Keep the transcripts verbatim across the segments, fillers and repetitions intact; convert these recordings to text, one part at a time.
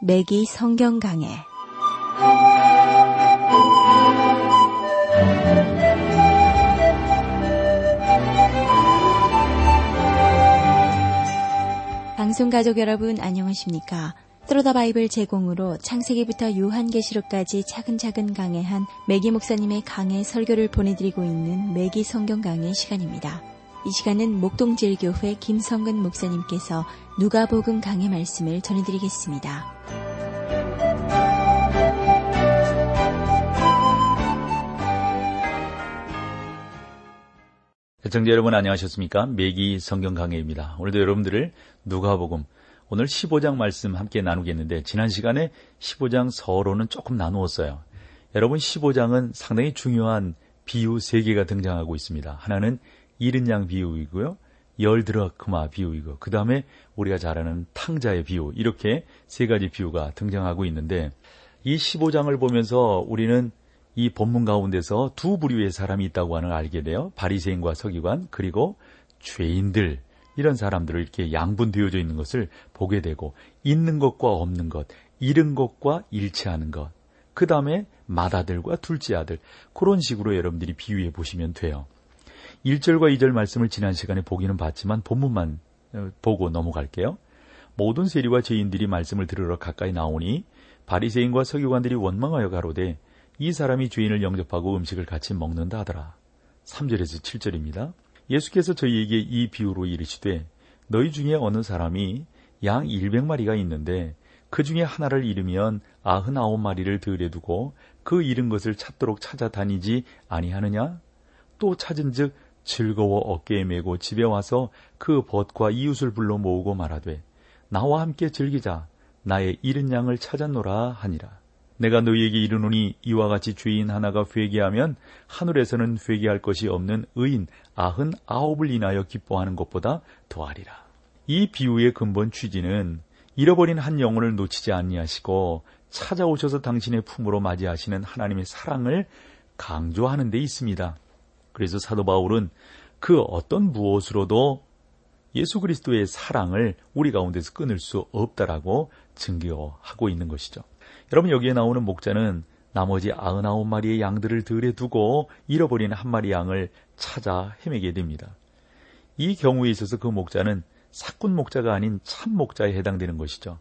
매기 성경 강해. 방송 가족 여러분 안녕하십니까? 스로더 바이블 제공으로 창세기부터 요한계시록까지 차근차근 강해한 매기 목사님의 강해 설교를 보내드리고 있는 매기 성경 강해 시간입니다. 이 시간은 목동제일교회 김성근 목사님께서 누가복음 강해 말씀을 전해드리겠습니다. 시청자 여러분 안녕하셨습니까? 매기 성경 강해입니다. 오늘도 여러분들을 누가복음 오늘 십오 장 말씀 함께 나누겠는데, 지난 시간에 십오 장 서론은 조금 나누었어요. 여러분, 십오 장은 상당히 중요한 비유 세 개가 등장하고 있습니다. 하나는 잃은 양 비유이고요, 열 드라크마 비유이고, 그 다음에 우리가 잘 아는 탕자의 비유, 이렇게 세 가지 비유가 등장하고 있는데, 이 십오 장을 보면서 우리는 이 본문 가운데서 두 부류의 사람이 있다고 하는 걸 알게 돼요. 바리새인과 서기관, 그리고 죄인들, 이런 사람들을 이렇게 양분되어져 있는 것을 보게 되고, 있는 것과 없는 것, 잃은 것과 잃지 않은 것, 그 다음에 맏아들과 둘째 아들, 그런 식으로 여러분들이 비유해 보시면 돼요. 일 절과 이 절 말씀을 지난 시간에 보기는 봤지만 본문만 보고 넘어갈게요. 모든 세리와 죄인들이 말씀을 들으러 가까이 나오니 바리새인과 서기관들이 원망하여 가로되 이 사람이 죄인을 영접하고 음식을 같이 먹는다 하더라. 삼 절에서 칠 절입니다. 예수께서 저희에게 이 비유로 이르시되 너희 중에 어느 사람이 양 일백 마리가 있는데 그 중에 하나를 잃으면 아흔아홉 마리를 들여두고 그 잃은 것을 찾도록 찾아다니지 아니하느냐? 또 찾은즉 즐거워 어깨에 메고 집에 와서 그 벗과 이웃을 불러 모으고 말하되 나와 함께 즐기자, 나의 잃은 양을 찾았노라 하니라. 내가 너희에게 이르노니 이와 같이 죄인 하나가 회개하면 하늘에서는 회개할 것이 없는 의인 아흔 아홉을 인하여 기뻐하는 것보다 더하리라. 이 비유의 근본 취지는 잃어버린 한 영혼을 놓치지 아니하시고 찾아오셔서 당신의 품으로 맞이하시는 하나님의 사랑을 강조하는 데 있습니다. 그래서 사도 바울은 그 어떤 무엇으로도 예수 그리스도의 사랑을 우리 가운데서 끊을 수 없다라고 증거하고 있는 것이죠. 여러분, 여기에 나오는 목자는 나머지 아흔아홉 마리의 양들을 들에 두고 잃어버린 한 마리 양을 찾아 헤매게 됩니다. 이 경우에 있어서 그 목자는 사꾼 목자가 아닌 참 목자에 해당되는 것이죠.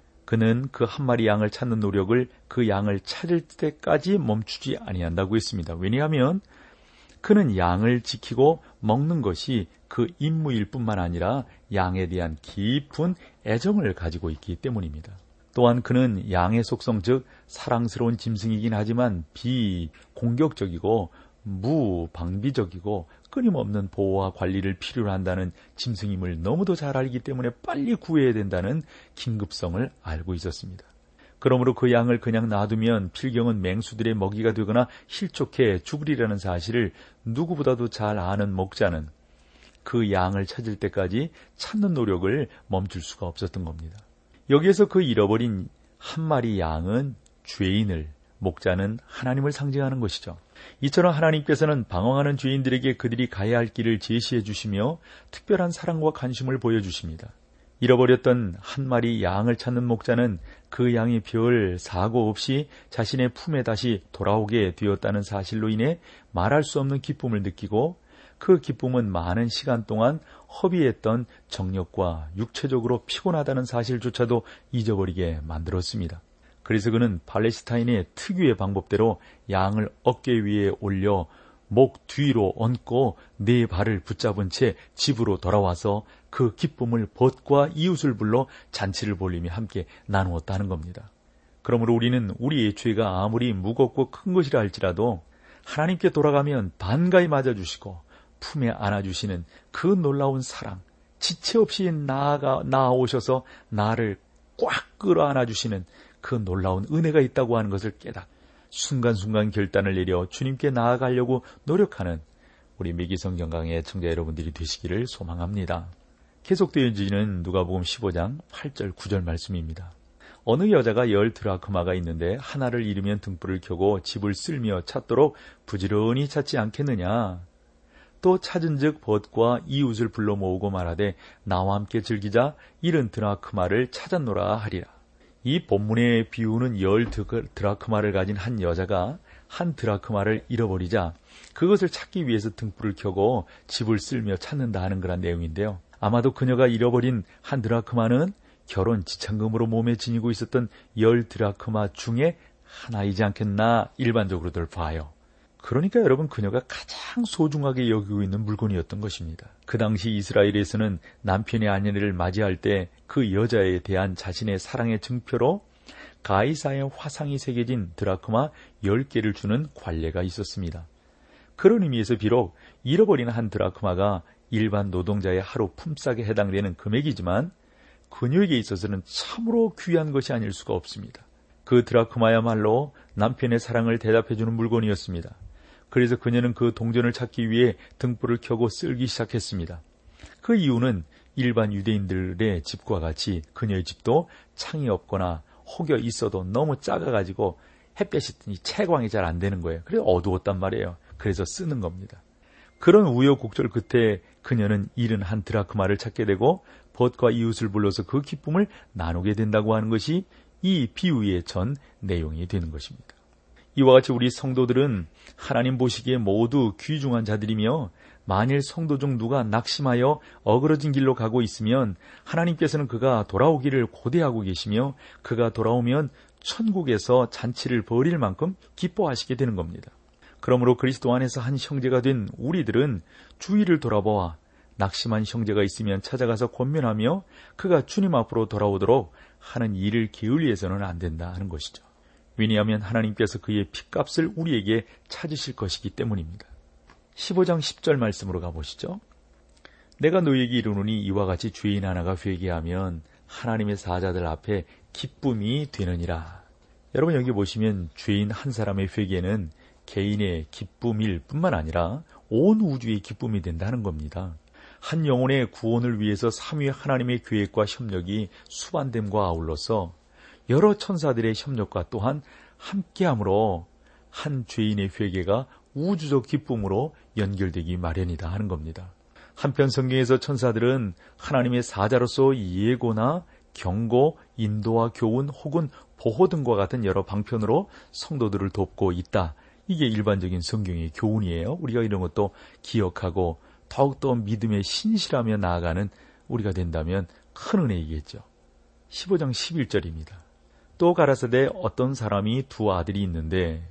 그는 그 한 마리 양을 찾는 노력을 그 양을 찾을 때까지 멈추지 아니한다고 했습니다. 왜냐하면 그는 양을 지키고 먹는 것이 그 임무일 뿐만 아니라 양에 대한 깊은 애정을 가지고 있기 때문입니다. 또한 그는 양의 속성, 즉 사랑스러운 짐승이긴 하지만 비공격적이고 무방비적이고 끊임없는 보호와 관리를 필요로 한다는 짐승임을 너무도 잘 알기 때문에 빨리 구해야 된다는 긴급성을 알고 있었습니다. 그러므로 그 양을 그냥 놔두면 필경은 맹수들의 먹이가 되거나 실족해 죽으리라는 사실을 누구보다도 잘 아는 목자는 그 양을 찾을 때까지 찾는 노력을 멈출 수가 없었던 겁니다. 여기에서 그 잃어버린 한 마리 양은 죄인을, 목자는 하나님을 상징하는 것이죠. 이처럼 하나님께서는 방황하는 죄인들에게 그들이 가야 할 길을 제시해 주시며 특별한 사랑과 관심을 보여주십니다. 잃어버렸던 한 마리 양을 찾는 목자는 그 양이 별 사고 없이 자신의 품에 다시 돌아오게 되었다는 사실로 인해 말할 수 없는 기쁨을 느끼고, 그 기쁨은 많은 시간 동안 허비했던 정력과 육체적으로 피곤하다는 사실조차도 잊어버리게 만들었습니다. 그래서 그는 팔레스타인의 특유의 방법대로 양을 어깨 위에 올려 목 뒤로 얹고 네 발을 붙잡은 채 집으로 돌아와서 그 기쁨을 벗과 이웃을 불러 잔치를 벌리며 함께 나누었다는 겁니다. 그러므로 우리는 우리의 죄가 아무리 무겁고 큰 것이라 할지라도 하나님께 돌아가면 반가이 맞아주시고 품에 안아주시는 그 놀라운 사랑, 지체 없이 나아가, 나아오셔서 나를 꽉 끌어안아주시는 그 놀라운 은혜가 있다고 하는 것을 깨닫, 순간순간 결단을 내려 주님께 나아가려고 노력하는 우리 매기 성경 강의 청자 여러분들이 되시기를 소망합니다. 계속되어지는 누가복음 십오 장 팔 절 구 절 말씀입니다. 어느 여자가 열 드라크마가 있는데 하나를 잃으면 등불을 켜고 집을 쓸며 찾도록 부지런히 찾지 않겠느냐? 또 찾은즉 벗과 이웃을 불러 모으고 말하되 나와 함께 즐기자, 잃은 드라크마를 찾았노라 하리라. 이 본문의 비유는 열 드라크마를 가진 한 여자가 한 드라크마를 잃어버리자 그것을 찾기 위해서 등불을 켜고 집을 쓸며 찾는다 하는 그런 내용인데요. 아마도 그녀가 잃어버린 한 드라크마는 결혼 지참금으로 몸에 지니고 있었던 열 드라크마 중에 하나이지 않겠나 일반적으로들 봐요. 그러니까 여러분, 그녀가 가장 소중하게 여기고 있는 물건이었던 것입니다. 그 당시 이스라엘에서는 남편의 아내를 맞이할 때 그 여자에 대한 자신의 사랑의 증표로 가이사의 화상이 새겨진 드라크마 열 개를 주는 관례가 있었습니다. 그런 의미에서 비록 잃어버린 한 드라크마가 일반 노동자의 하루 품삯에 해당되는 금액이지만 그녀에게 있어서는 참으로 귀한 것이 아닐 수가 없습니다. 그 드라크마야말로 남편의 사랑을 대답해주는 물건이었습니다. 그래서 그녀는 그 동전을 찾기 위해 등불을 켜고 쓸기 시작했습니다. 그 이유는 일반 유대인들의 집과 같이 그녀의 집도 창이 없거나 혹여 있어도 너무 작아가지고 햇볕이 채광이 잘 안 되는 거예요. 그래서 어두웠단 말이에요. 그래서 쓰는 겁니다. 그런 우여곡절 끝에 그녀는 잃은 한 드라크마를 찾게 되고 벗과 이웃을 불러서 그 기쁨을 나누게 된다고 하는 것이 이 비유의 전 내용이 되는 것입니다. 이와 같이 우리 성도들은 하나님 보시기에 모두 귀중한 자들이며 만일 성도 중 누가 낙심하여 어그러진 길로 가고 있으면 하나님께서는 그가 돌아오기를 고대하고 계시며 그가 돌아오면 천국에서 잔치를 벌일 만큼 기뻐하시게 되는 겁니다. 그러므로 그리스도 안에서 한 형제가 된 우리들은 주위를 돌아보아 낙심한 형제가 있으면 찾아가서 권면하며 그가 주님 앞으로 돌아오도록 하는 일을 게을리해서는 안 된다 하는 것이죠. 왜냐하면 하나님께서 그의 핏값을 우리에게 찾으실 것이기 때문입니다. 십오 장 십 절 말씀으로 가보시죠. 내가 너희에게 이르노니 이와 같이 죄인 하나가 회개하면 하나님의 사자들 앞에 기쁨이 되느니라. 여러분, 여기 보시면 죄인 한 사람의 회개는 개인의 기쁨일 뿐만 아니라 온 우주의 기쁨이 된다는 겁니다. 한 영혼의 구원을 위해서 삼위 하나님의 계획과 협력이 수반됨과 아울러서 여러 천사들의 협력과 또한 함께함으로 한 죄인의 회개가 우주적 기쁨으로 연결되기 마련이다 하는 겁니다. 한편 성경에서 천사들은 하나님의 사자로서 예고나 경고, 인도와 교훈 혹은 보호 등과 같은 여러 방편으로 성도들을 돕고 있다. 이게 일반적인 성경의 교훈이에요. 우리가 이런 것도 기억하고 더욱더 믿음에 신실하며 나아가는 우리가 된다면 큰 은혜이겠죠. 십오 장 십일 절입니다. 또 가라사대 어떤 사람이 두 아들이 있는데,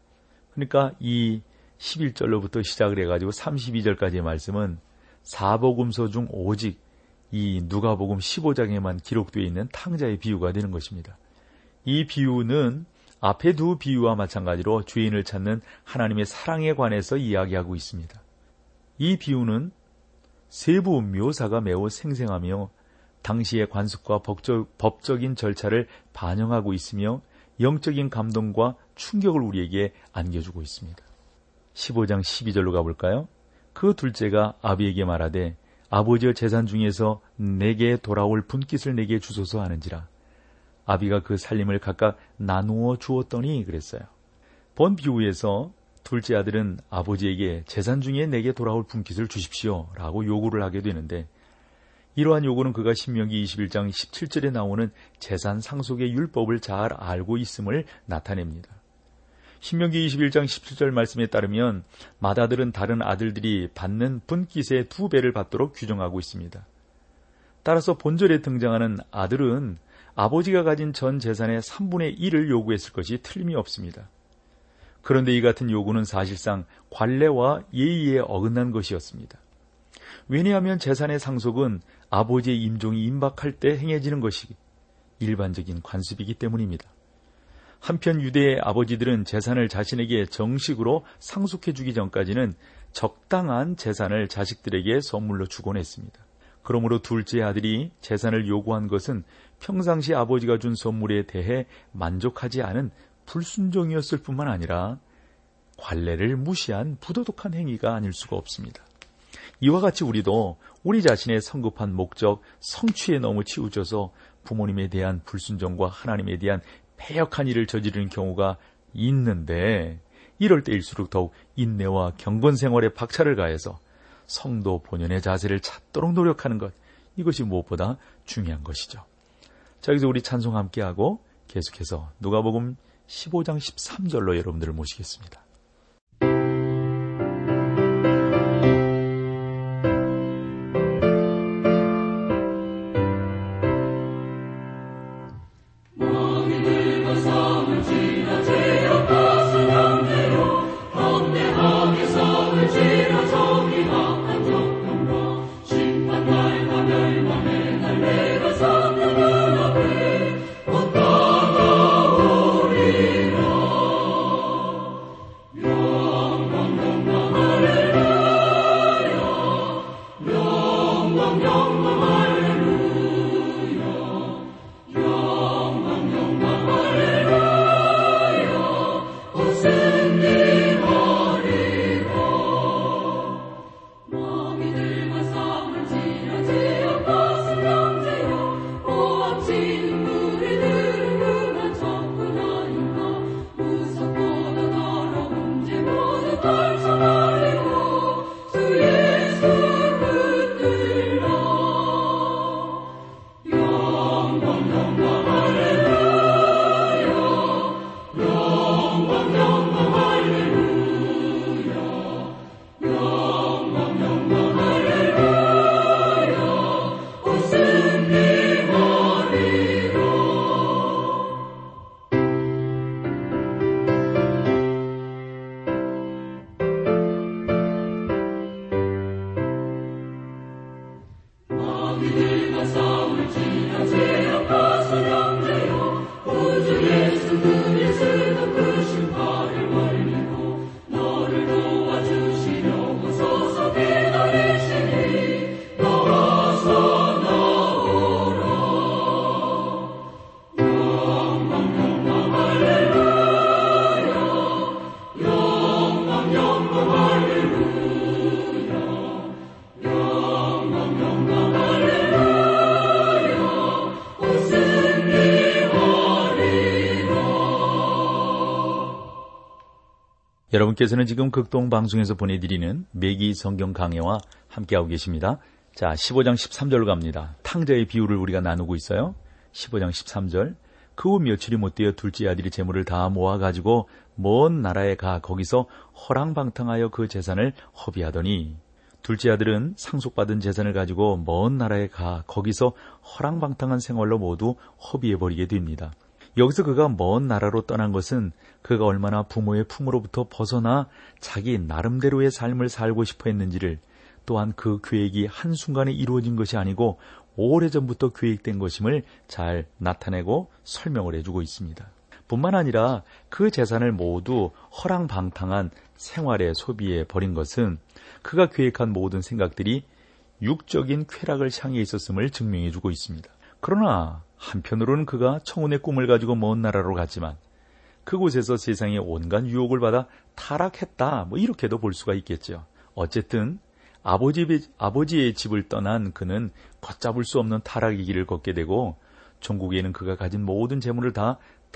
그러니까 이 십일 절로부터 시작을 해가지고 삼십이 절까지의 말씀은 사복음서 중 오직 이 누가복음 십오 장에만 기록되어 있는 탕자의 비유가 되는 것입니다. 이 비유는 앞의 두 비유와 마찬가지로 죄인을 찾는 하나님의 사랑에 관해서 이야기하고 있습니다. 이 비유는 세부 묘사가 매우 생생하며 당시의 관습과 법적, 법적인 절차를 반영하고 있으며 영적인 감동과 충격을 우리에게 안겨주고 있습니다. 십오 장 십이 절로 가볼까요? 그 둘째가 아비에게 말하되 아버지의 재산 중에서 내게 돌아올 분깃을 내게 주소서 하는지라. 아비가 그 살림을 각각 나누어 주었더니 그랬어요. 본 비유에서 둘째 아들은 아버지에게 재산 중에 내게 돌아올 분깃을 주십시오 라고 요구를 하게 되는데, 이러한 요구는 그가 신명기 이십일 장 십칠 절에 나오는 재산 상속의 율법을 잘 알고 있음을 나타냅니다. 신명기 이십일 장 십칠 절 말씀에 따르면 맏아들은 다른 아들들이 받는 분깃의 두 배를 받도록 규정하고 있습니다. 따라서 본절에 등장하는 아들은 아버지가 가진 전 재산의 삼분의 일을 요구했을 것이 틀림이 없습니다. 그런데 이 같은 요구는 사실상 관례와 예의에 어긋난 것이었습니다. 왜냐하면 재산의 상속은 아버지의 임종이 임박할 때 행해지는 것이 일반적인 관습이기 때문입니다. 한편 유대의 아버지들은 재산을 자신에게 정식으로 상속해주기 전까지는 적당한 재산을 자식들에게 선물로 주곤 했습니다. 그러므로 둘째 아들이 재산을 요구한 것은 평상시 아버지가 준 선물에 대해 만족하지 않은 불순종이었을 뿐만 아니라 관례를 무시한 부도덕한 행위가 아닐 수가 없습니다. 이와 같이 우리도 우리 자신의 성급한 목적, 성취에 너무 치우쳐서 부모님에 대한 불순종과 하나님에 대한 패역한 일을 저지르는 경우가 있는데, 이럴 때일수록 더욱 인내와 경건 생활에 박차를 가해서 성도 본연의 자세를 찾도록 노력하는 것, 이것이 무엇보다 중요한 것이죠. 자, 여기서 우리 찬송 함께하고 계속해서 누가복음 십오 장 십삼 절로 여러분들을 모시겠습니다. 여러분께서는 지금 극동방송에서 보내드리는 매기 성경 강해와 함께하고 계십니다. 자, 십오 장 십삼 절로 갑니다. 탕자의 비유를 우리가 나누고 있어요. 십오 장 십삼 절. 그 후 며칠이 못되어 둘째 아들이 재물을 다 모아가지고 먼 나라에 가 거기서 허랑방탕하여 그 재산을 허비하더니, 둘째 아들은 상속받은 재산을 가지고 먼 나라에 가 거기서 허랑방탕한 생활로 모두 허비해버리게 됩니다. 여기서 그가 먼 나라로 떠난 것은 그가 얼마나 부모의 품으로부터 벗어나 자기 나름대로의 삶을 살고 싶어 했는지를, 또한 그 계획이 한순간에 이루어진 것이 아니고 오래전부터 계획된 것임을 잘 나타내고 설명을 해주고 있습니다. 뿐만 아니라 그 재산을 모두 허랑방탕한 생활에 소비해 버린 것은 그가 계획한 모든 생각들이 육적인 쾌락을 향해 있었음을 증명해주고 있습니다. 그러나 한편으로는 그가 청혼의 꿈을 가지고 먼 나라로 갔지만 그곳에서 세상의 온갖 유혹을 받아 타락했다, 뭐 이렇게도 볼 수가 있겠죠. 어쨌든 아버지, 아버지의 집을 떠난 그는 걷잡을 수 없는 타락의 길을 걷게 되고 종국에는 그가 가진 모든 재물을 다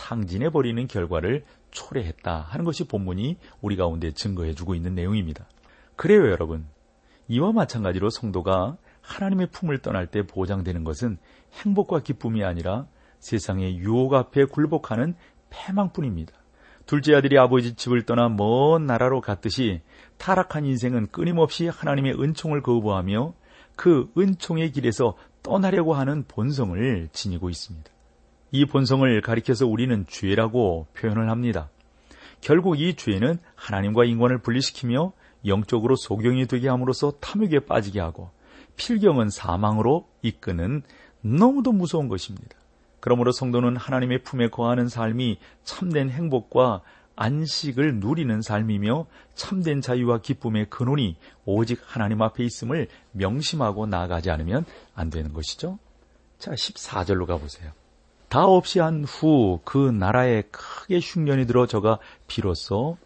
탕진해버리는 결과를 초래했다 하는 것이 본문이 우리 가운데 증거해주고 있는 내용입니다. 그래요, 여러분. 이와 마찬가지로 성도가 하나님의 품을 떠날 때 보장되는 것은 행복과 기쁨이 아니라 세상의 유혹 앞에 굴복하는 패망뿐입니다. 둘째 아들이 아버지 집을 떠나 먼 나라로 갔듯이 타락한 인생은 끊임없이 하나님의 은총을 거부하며 그 은총의 길에서 떠나려고 하는 본성을 지니고 있습니다. 이 본성을 가리켜서 우리는 죄라고 표현을 합니다. 결국 이 죄는 하나님과 인간을 분리시키며 영적으로 소경이 되게 함으로써 탐욕에 빠지게 하고 필경은 사망으로 이끄는 너무도 무서운 것입니다. 그러므로 성도는 하나님의 품에 거하는 삶이 참된 행복과 안식을 누리는 삶이며 참된 자유와 기쁨의 근원이 오직 하나님 앞에 있음을 명심하고 나아가지 않으면 안 되는 것이죠. 자, 십사 절로 가보세요. 다 없이 한 후 그 나라에 크게 흉년이 들어 저가 비로소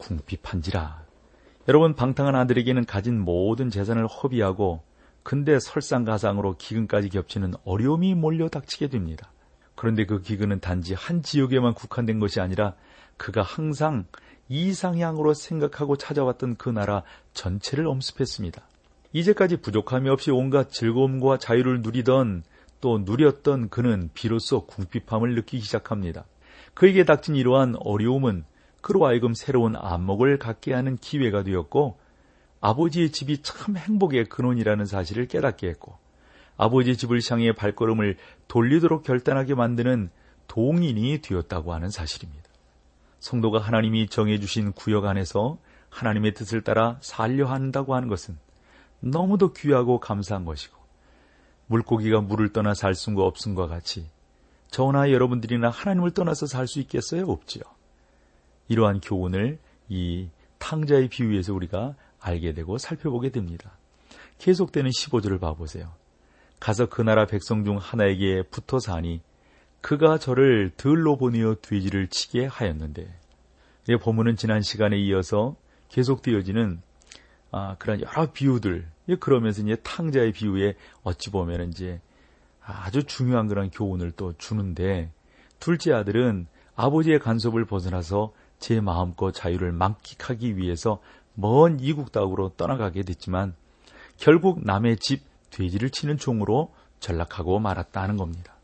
궁핍한지라. 여러분, 방탕한 아들에게는 가진 모든 재산을 허비하고 근데 설상가상으로 기근까지 겹치는 어려움이 몰려 닥치게 됩니다. 그런데 그 기근은 단지 한 지역에만 국한된 것이 아니라 그가 항상 이상향으로 생각하고 찾아왔던 그 나라 전체를 엄습했습니다. 이제까지 부족함이 없이 온갖 즐거움과 자유를 누리던 또 누렸던 그는 비로소 궁핍함을 느끼기 시작합니다. 그에게 닥친 이러한 어려움은 그로 하여금 새로운 안목을 갖게 하는 기회가 되었고, 아버지의 집이 참 행복의 근원이라는 사실을 깨닫게 했고, 아버지의 집을 향해 발걸음을 돌리도록 결단하게 만드는 동인이 되었다고 하는 사실입니다. 성도가 하나님이 정해주신 구역 안에서 하나님의 뜻을 따라 살려 한다고 하는 것은 너무도 귀하고 감사한 것이고, 물고기가 물을 떠나 살 수가 없음과 같이 저나 여러분들이나 하나님을 떠나서 살 수 있겠어요? 없지요. 이러한 교훈을 이 탕자의 비유에서 우리가 알게 되고 살펴보게 됩니다. 계속되는 십오 절을 봐보세요. 가서 그 나라 백성 중 하나에게 붙어 사니 그가 저를 들로 보내어 돼지를 치게 하였는데, 이 본문은 지난 시간에 이어서 계속되어지는 아, 그런 여러 비유들, 그러면서 이제 탕자의 비유에 어찌 보면 이제 아주 중요한 그런 교훈을 또 주는데, 둘째 아들은 아버지의 간섭을 벗어나서 제 마음껏 자유를 만끽하기 위해서 먼 이국 땅으로 떠나가게 됐지만 결국 남의 집 돼지를 치는 종으로 전락하고 말았다는 겁니다.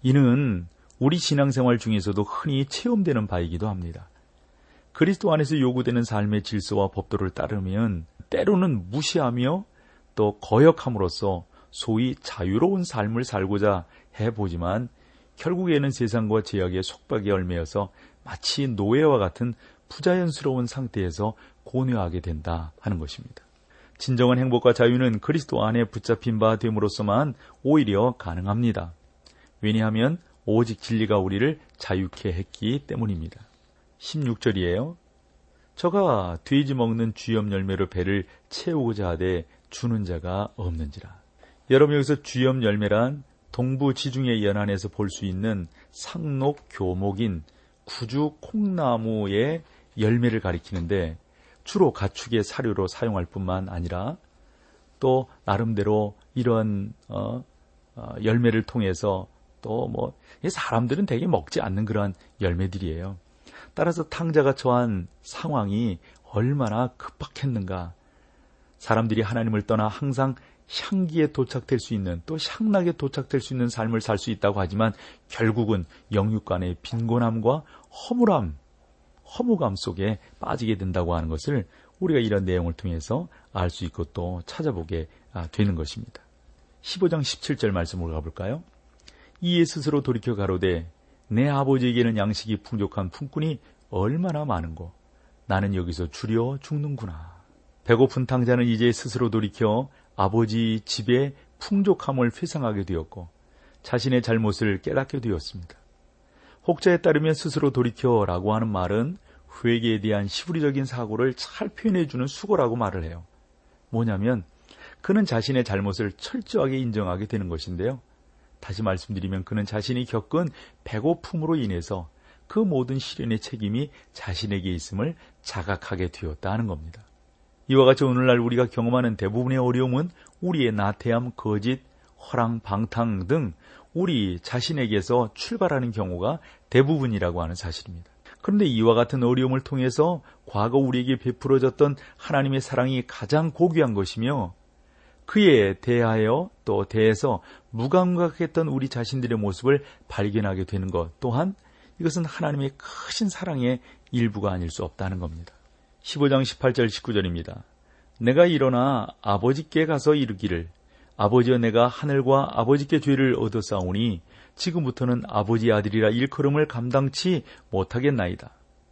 이는 우리 신앙생활 중에서도 흔히 체험되는 바이기도 합니다. 그리스도 안에서 요구되는 삶의 질서와 법도를 따르면 때로는 무시하며 또 거역함으로써 소위 자유로운 삶을 살고자 해보지만 결국에는 세상과 제약의 속박에 얽매여서 마치 노예와 같은 부자연스러운 상태에서 고뇌하게 된다 하는 것입니다. 진정한 행복과 자유는 그리스도 안에 붙잡힌 바 됨으로써만 오히려 가능합니다. 왜냐하면 오직 진리가 우리를 자유케 했기 때문입니다. 십육 절이에요. 저가 돼지 먹는 쥐염 열매로 배를 채우고자 하되 주는 자가 없는지라. 여러분, 여기서 쥐염 열매란 동부 지중해 연안에서 볼 수 있는 상록 교목인 구주 콩나무의 열매를 가리키는데, 주로 가축의 사료로 사용할 뿐만 아니라 또 나름대로 이런 어, 어, 열매를 통해서 또 뭐 사람들은 되게 먹지 않는 그런 열매들이에요. 따라서 탕자가 처한 상황이 얼마나 급박했는가. 사람들이 하나님을 떠나 항상 향기에 도착될 수 있는, 또 향락에 도착될 수 있는 삶을 살 수 있다고 하지만 결국은 영육간의 빈곤함과 허물함, 허무감 속에 빠지게 된다고 하는 것을 우리가 이런 내용을 통해서 알 수 있고 또 찾아보게 되는 것입니다. 십오 장 십칠 절 말씀으로 가볼까요? 이에 스스로 돌이켜 가로되 내 아버지에게는 양식이 풍족한 품꾼이 얼마나 많은고 나는 여기서 주려 죽는구나. 배고픈 탕자는 이제 스스로 돌이켜 아버지 집의 풍족함을 회상하게 되었고 자신의 잘못을 깨닫게 되었습니다. 혹자에 따르면 스스로 돌이켜라고 하는 말은 회개에 대한 시부리적인 사고를 잘 표현해주는 수고라고 말을 해요. 뭐냐면 그는 자신의 잘못을 철저하게 인정하게 되는 것인데요. 다시 말씀드리면 그는 자신이 겪은 배고픔으로 인해서 그 모든 시련의 책임이 자신에게 있음을 자각하게 되었다 하는 겁니다. 이와 같이 오늘날 우리가 경험하는 대부분의 어려움은 우리의 나태함, 거짓, 허랑, 방탕 등 우리 자신에게서 출발하는 경우가 대부분이라고 하는 사실입니다. 그런데 이와 같은 어려움을 통해서 과거 우리에게 베풀어졌던 하나님의 사랑이 가장 고귀한 것이며 그에 대하여 또 대해서 무감각했던 우리 자신들의 모습을 발견하게 되는 것 또한 이것은 하나님의 크신 사랑의 일부가 아닐 수 없다는 겁니다. 십오 장 십팔 절 십구 절입니다. 내가 일어나 아버지께 가서 이르기를 아버지여 내가 하늘과 아버지께 죄를 얻었사오니 지금부터는 아버지 아들이라 일컬음을 감당치 못하겠나이다.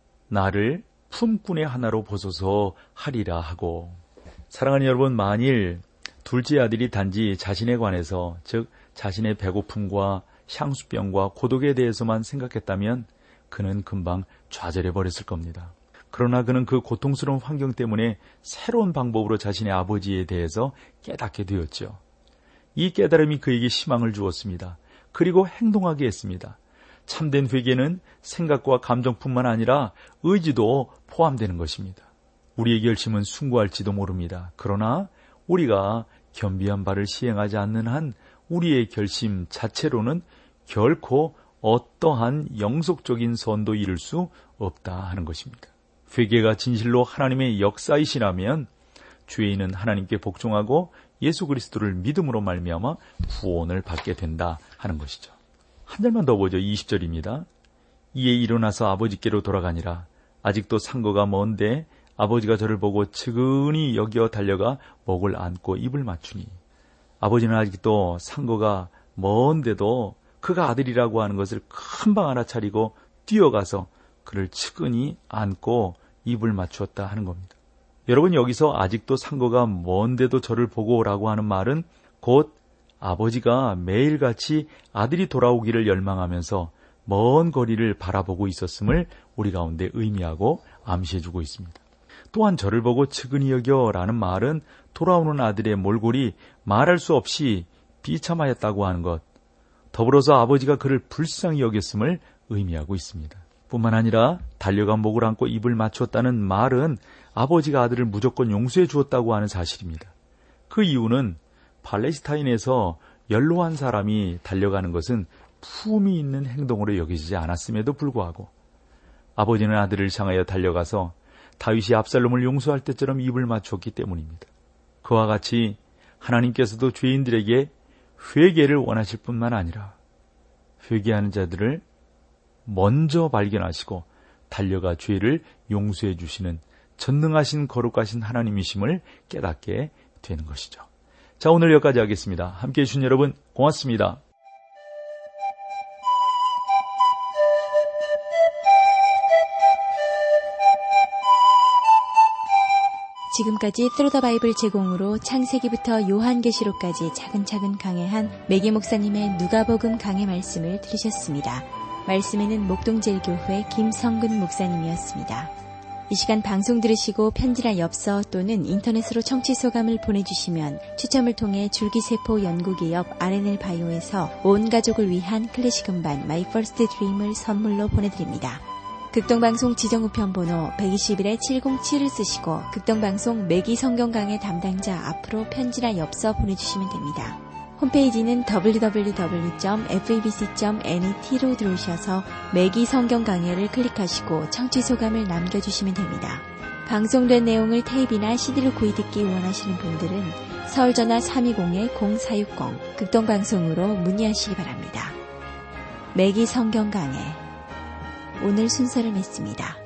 나를 품꾼의 하나로 보소서 하리라 하고. 사랑하는 여러분, 만일 둘째 아들이 단지 자신에 관해서 즉 자신의 배고픔과 향수병과 고독에 대해서만 생각했다면 그는 금방 좌절해 버렸을 겁니다. 그러나 그는 그 고통스러운 환경 때문에 새로운 방법으로 자신의 아버지에 대해서 깨닫게 되었죠. 이 깨달음이 그에게 희망을 주었습니다. 그리고 행동하게 했습니다. 참된 회개는 생각과 감정뿐만 아니라 의지도 포함되는 것입니다. 우리의 결심은 숭고할지도 모릅니다. 그러나 우리가 겸비한 바를 시행하지 않는 한 우리의 결심 자체로는 결코 어떠한 영속적인 선도 이룰 수 없다 하는 것입니다. 회개가 진실로 하나님의 역사이시라면 죄인은 하나님께 복종하고 예수 그리스도를 믿음으로 말미암아 구원을 받게 된다 하는 것이죠. 한 절만 더 보죠. 이십 절입니다. 이에 일어나서 아버지께로 돌아가니라. 아직도 상거가 먼데 아버지가 저를 보고 측은히 여겨 달려가 목을 안고 입을 맞추니. 아버지는 아직도 상거가 먼데도 그가 아들이라고 하는 것을 금방 알아차리고 뛰어가서 그를 측은히 안고 입을 맞추었다 하는 겁니다. 여러분, 여기서 아직도 상거가 먼데도 저를 보고 오라고 하는 말은 곧 아버지가 매일같이 아들이 돌아오기를 열망하면서 먼 거리를 바라보고 있었음을 우리 가운데 의미하고 암시해주고 있습니다. 또한 저를 보고 측은히 여겨라는 말은 돌아오는 아들의 몰골이 말할 수 없이 비참하였다고 하는 것, 더불어서 아버지가 그를 불쌍히 여겼음을 의미하고 있습니다. 뿐만 아니라 달려간 목을 안고 입을 맞췄다는 말은 아버지가 아들을 무조건 용서해 주었다고 하는 사실입니다. 그 이유는 팔레스타인에서 연로한 사람이 달려가는 것은 품이 있는 행동으로 여겨지지 않았음에도 불구하고 아버지는 아들을 향하여 달려가서 다윗이 압살롬을 용서할 때처럼 입을 맞췄기 때문입니다. 그와 같이 하나님께서도 죄인들에게 회개를 원하실 뿐만 아니라 회개하는 자들을 먼저 발견하시고 달려가 죄를 용서해 주시는 전능하신 거룩하신 하나님이심을 깨닫게 되는 것이죠. 자, 오늘 여기까지 하겠습니다. 함께해 주신 여러분 고맙습니다. 지금까지 Through the Bible 제공으로 창세기부터 요한계시록까지 차근차근 강해한 매기 목사님의 누가복음 강해 말씀을 들으셨습니다. 말씀에는 목동제일교회 김성근 목사님이었습니다. 이 시간 방송 들으시고 편지나 엽서 또는 인터넷으로 청취 소감을 보내주시면 추첨을 통해 줄기세포 연구기업 알엔엘 바이오에서 온 가족을 위한 클래식 음반 My First Dream을 선물로 보내드립니다. 극동방송 지정우편 번호 백이십일에 칠공칠을 쓰시고 극동방송 매기 성경강의 담당자 앞으로 편지나 엽서 보내주시면 됩니다. 홈페이지는 더블유 더블유 더블유 점 에프이비씨 점 넷으로 들어오셔서 매기 성경강해를 클릭하시고 청취소감을 남겨주시면 됩니다. 방송된 내용을 테이프나 씨디로 구입듣기 원하시는 분들은 서울전화 삼이공 공사육공 극동방송으로 문의하시기 바랍니다. 매기 성경강해 오늘 순서를 맺습니다.